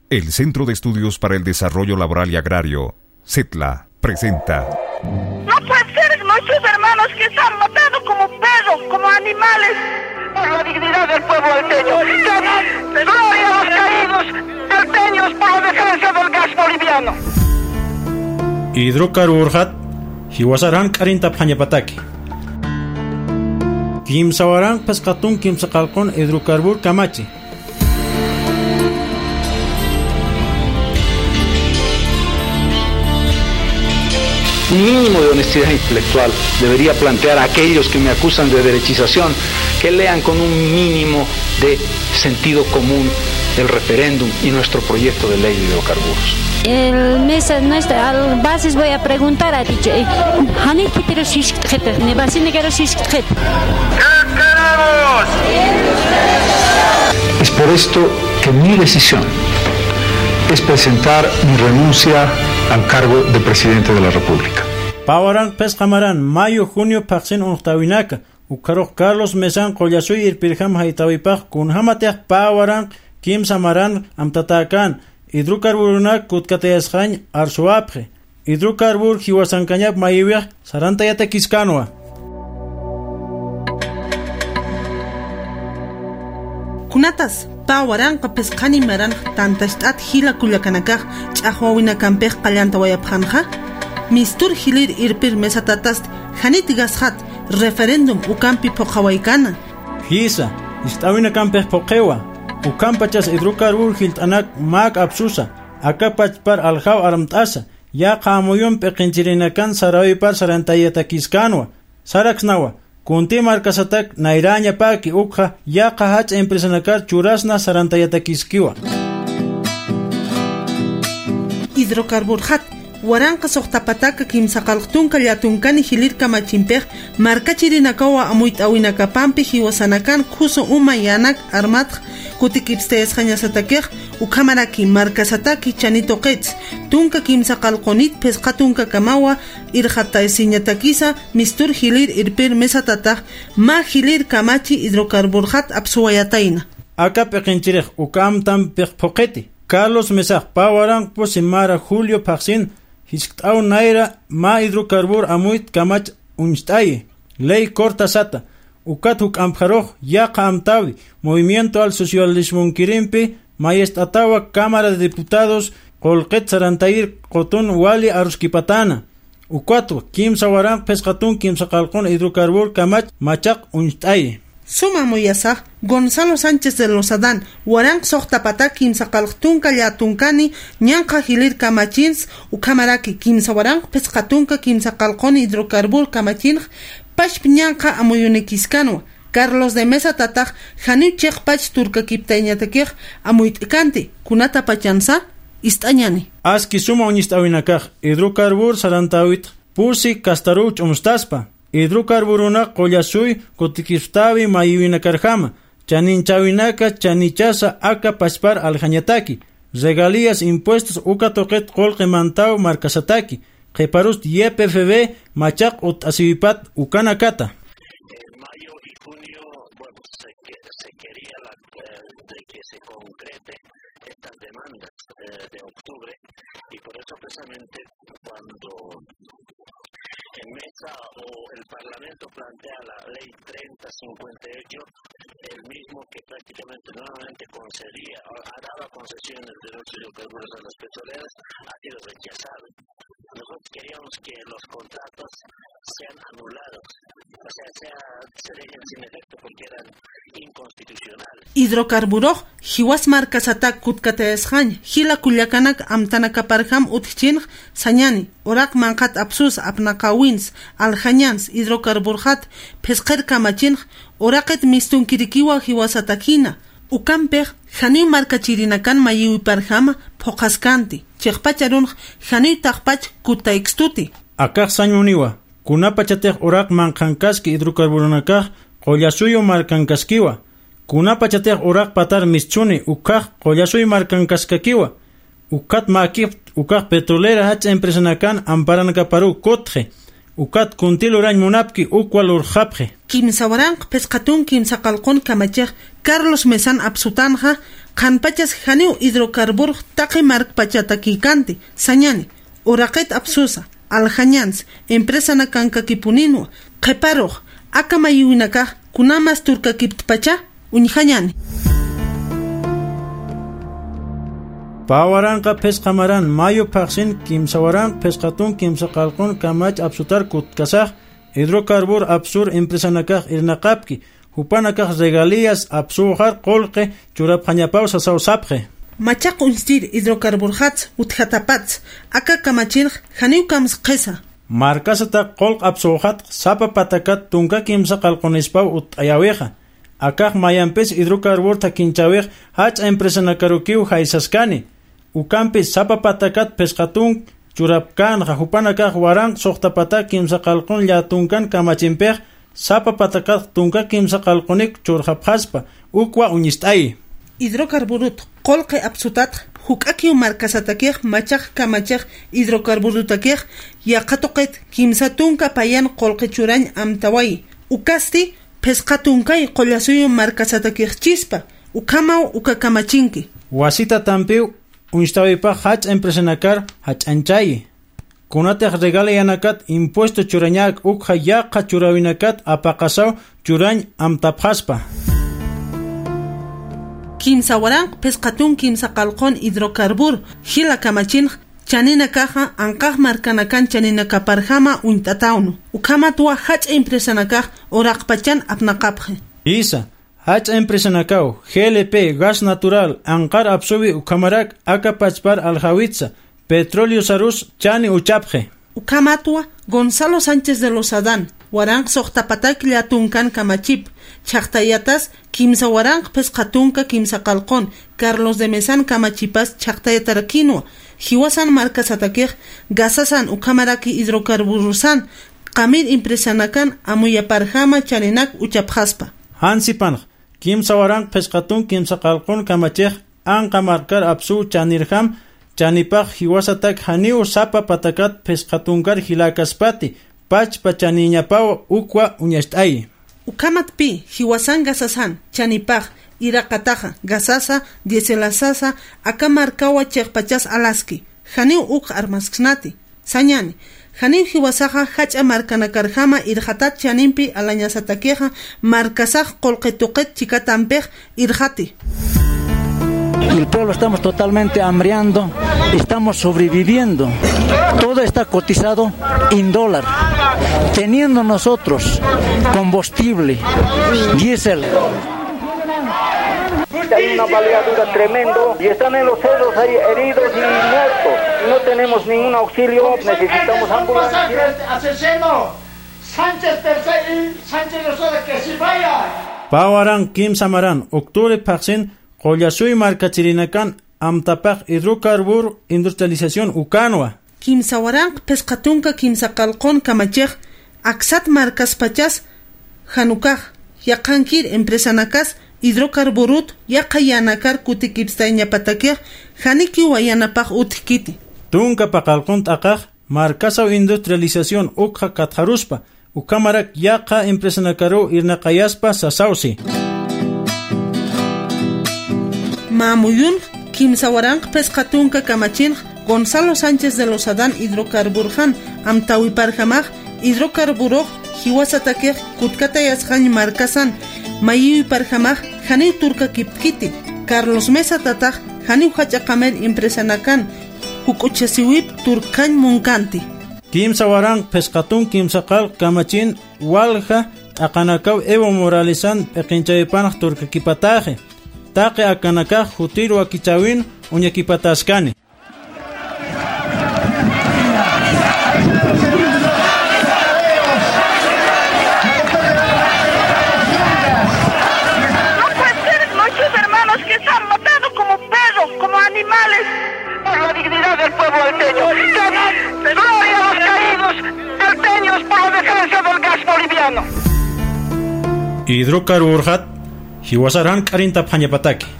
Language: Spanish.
El Centro de Estudios para el Desarrollo Laboral y Agrario, CETLA, presenta... No puede ser, nuestros hermanos que están matando como perros, como animales, por la dignidad del pueblo alteño. Gloria a los caídos alteños por la defensa del gas boliviano. Hidrocarburhat, hiwasaran karinta phañapataki. Kimsawaran pasqatun kimsaqalqon hidrocarbur kamachi. Un mínimo de honestidad intelectual debería plantear a aquellos que me acusan de derechización que lean con un mínimo de sentido común el referéndum y nuestro proyecto de ley de hidrocarburos. El mes nuestras bases voy a preguntar a dicho, Es por esto que mi decisión es presentar mi renuncia al cargo de presidente de la República. Pawaran pescamaran mayo junio paxin untawinaka ukarok Carlos Mesan qollasuy irpirham haytawipaq kunhamateq pawaran kimsamaran amtatakan hidrocarburuna kutkatayasqañ arsuapje hidrocarbur hiwasankañap mayiwiaq sarantayata kiskanwa. Kunatas pawaranqa pesqani maran tantashtat hila kullakanakaq ch'aqwawinakanpiq qallanta wayapqanja mistur hilir irpir mesatatas hanit gashat referendum ukampi poqawaykana Hisa istawinakanpiq poqewa ukampachas hidrocarbur hilt'anak mak absusa akapachpar aljaw aramt'asa yaqa amuyunpi qinchirinakan sarawipar sarantayata kiskanwa saraksnawa Kunti markasatak nairaña paki ukha yaqa hach empresanakar churasna sarantayata kiskiwa. Hidrocarburhat waranqa soqtapataka kimsaqalqtunka llatunkani hilir kamachimpiq markachirinakawa amuyt'awinakapampi hiwasanakan khusu uma yanak armatq kutikipstayasqañasatakiq ukhamaraki markasataki chanitoqetz tunka kimsaqalqunit pesqatunka kamawa irqataysiñatakisa mistur hilir irpir mesatataq ma hilir kamachi hidrocarburhat apsuwayatayna Aka peqinchiriq ukamtam peqpoqeti Carlos Mesaq pawaran posimara Julio Paxin Hisk'taw naira ma hidrocarbur amuyt kamach uncht'aye ley cortasata ukat huk'ampjaroj yaqa amtawi Movimiento al Socialismo Kirimpi mayestatawa Cámara de Diputados qolqet sarantayir qotun wali aruskipatana ukatu kimsa waran pesqatun kimsa qalqun hidrocarbur kamach machaq uncht'aye Suma muyasaq Gonzalo Sánchez de los Adán waranq soqtapata kimsaqalqtunka llatunkani ñanqa hilir kamachins ukamaraki kimsa waranq pesqatunka kimsaqalquni hidrocarbur kamachinq pashp ñanqa amuyunikiskanwa Carlos de Mesa tataq hanichiq pach turkakiptayñatakiq amuyt'ikanti kunata pachansa ist'añani Aski suma uñist'awinakaq hidrocarbur sarantawit pusi kastaruch umstaspa hidrocarburuna qollasuy kutikiptawi mayiwinakarjama chaninchawinaka chanichasa aka pachpar aljañataki regalías impuestos uka toqet qolqi mantaw markasataki qeparus YPFB machaq ut'asiwipat ukanakata mayo y junio, bueno, se quería de que se concrete estas demandas de octubre y por eso precisamente cuando en mesa o el Parlamento plantea la ley 3058, el mismo que prácticamente nuevamente daba concesiones de los hidrocarburos a las petroleras, ha sido rechazado. Nosotros queríamos que los contratos sean anulados, o sea, se dejen sin efecto porque eran inconstitucionales. Hidrocarburoj hiwas markasatak kutkatayasqañ hila kullakanak amtanakaparham utqchinq sañani orak manqat apsus apnaqawins aljañans hidrocarburhat pesqer kamachinq oraqet mistunkirikiwa hiwasatakina ukampiq haniy markachirinakan mayiwiparhama phoqaskanti chiqpacharunq haniy taqpach kutaykstuti Akaq sañmuniwa kunapachatiq oraq manqankaski hidrocarburunakaq qollasuyo markankaskiwa kunapachatiq oraq patar mischuni ukaq qollasuy markankaskakiwa ukat makip ukaq petrolera hach empresanakan amparanakaparu kotje ukat kuntilurañ munapki ukwal urqapje kimsawaranq pesqatun kimsaqalqun kamachej Carlos Mesan absutanja Qanpachas janiu hidrocarburo taqi markpachatakikanti sañani uraqet absusa aljañans empresa nakankakipuninwa qeparuq akamayuinaka kunamas turkakiptpacha uñjañani Pawaranqa pesqamaran mayo paqsin kimsawaran pesqatun kimsaqalqun kamach absutar kutkasaq hidrocarburo absur empresa nakaq irnaqapki hupanakaq regalías absujar qolqe churapqañapaw sasawsapqe machaq unstir hidrocarburojats utjatapats aka kamachinq janiw kams qesa markasata qolq absujat sapa patakat tunka kimsaqalqunispaw ut'ayaweqa akaq mayanpis hidrocarburta kinchaweq hach empresa nakarukiw haysaskani ukampis sapa patakat pesqatun churapkanqa hupanakaq waran suqtapata kimsaqalqun llatunkan kamachinpiq sapa patakat tunka kimsaqalqunik churqapqaspa ukwa uñist'ay hidrocarburut qolqe absutat huk'akiw markasatakiq machaq kamachaq hidrocarburutakiq yaqatuqet kimsa tunka payan qolqe churañ amtaway ukasti pesqatunkay qollasuyu markasatakiq chispa ukamaw ukakamachinki wasita tampiw unistawipaq hach empresanakar hach'anchayi kunataq regalayaнаkat impuesto churañak ukha yaqa churawinakat apaqasaw churañ amtapqaspa kimsa waranq pesqatun kimsa qalqon hidrocarburo hila kamachin chanina kaja anqaq markanakan chanina kaparjama untataunu ukamatwa hach empresanakaq oraqpachan apnaqapje isa hach empresanakaw GLP gas natural anqar absubi ukamarak akapachpar aljawitsa petróleo sarus chani uchapje ukamatwa Gonzalo Sánchez de los Adán waranq soqtapatak llatunkan kamachip chaqtayatas kimsa waranq pesqatunka kimsa qalqon Carlos de Mesan kamachipas chaqtayatarakinwa hiwasan markasatakiq gasasan ukamaraki hidrocarburosan qamir impresanakan amuyaparjama chaninak uchapqaspa hansipanq kimsa waranq pesqatun kimsa qalqon kamachiq anqa markar absu chanirjam chanipaq hiwasatak haniu sapa patakat pesqatunkar hilakaspati pachpa chaniñapaw ukwa uñasht'ay ukamatpi hiwasan gasasan chanipaq iraqataja gasasa dieselasasa akamarkawa chiqpachas alaski haniu uk armasknati sañani haniu hiwasaja hacha markanakarjama irjatat chanimpi alañasatakeja markasaj qolqetuqet chikatampeq irjati. El pueblo estamos totalmente hambriando, estamos sobreviviendo. Todo está cotizado en dólar. Teniendo nosotros combustible, diésel. Hay una baleadura tremendo y están en los cerros ahí heridos y muertos. No tenemos ningún auxilio, necesitamos ambulancia. ¡Asesino! ¡Sánchez perseguir! ¡Sánchez nos dice que si vaya! Pawaran Kim Samaran, octubre Paxin, Qollasuy markachirinakan amtapaq hidrocarburo industrialización ukanwa. Kimsa waranq pesqatunka kimsa qalqon kamachiq aksat markaspachas hanukaq yaqankir empresanakas hidrocarburut yaqayanakar kutikipstayñapatakiq haniki wayanapaq utkiti. Tunka paqalqun t'aqaq markasaw industrialización ukha katharuspa ukamarak yaqa empresanakaru irnaqayaspa sasawsi. Mamuyun kimsa waranq pesqatunka kamachin Gonzalo Sánchez de los Adán hidrocarburjan amtawiparjamaj hidrocarburo hiwasatakiq kutkatayasqañ markasan mayuwiparjamaj janiw turka kipkiti Carlos Mesa tataq janiw hachaqamer impresanakan huk'uchasiwip turkañ munkanti Kimsa waranq pesqatun kimsaqal kamachin walja aqanakaw Evo Moralesan p'inchaypanaq turka kipataje taqi akanakaq hutiru akichawin uñakipataskani. Muchos hermanos que están matando como perros, como animales, por la dignidad del pueblo alteño. Gloria a los caídos alteños por la defensa del gas boliviano. Hidrocarburjat hiwasaran karinta phañapataki.